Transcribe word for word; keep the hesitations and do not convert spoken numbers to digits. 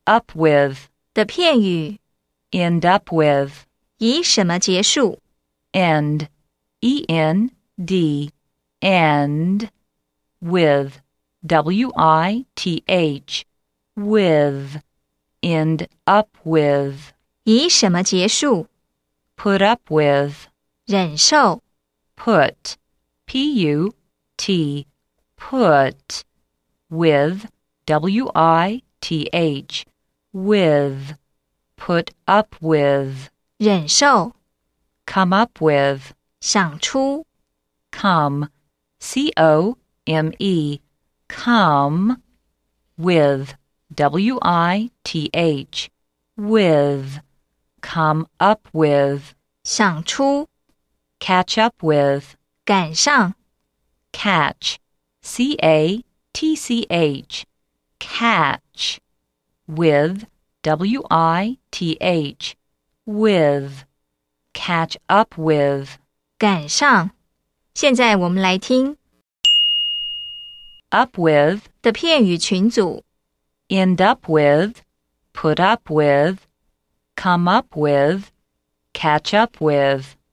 up with 的片语 end up with 以什么结束 end E N D end with W I T H with end up with 以什么结束 put up with 忍受 put P U T put with W I T H with put up with 忍受 come up with 想出 come C O M E come with W I T H with come up with 想出 catch up with 赶上 catch C A T C H catch with W I T H with catch up with 赶上现在我们来听 up with 的片语群组 end up with put up with come up with catch up with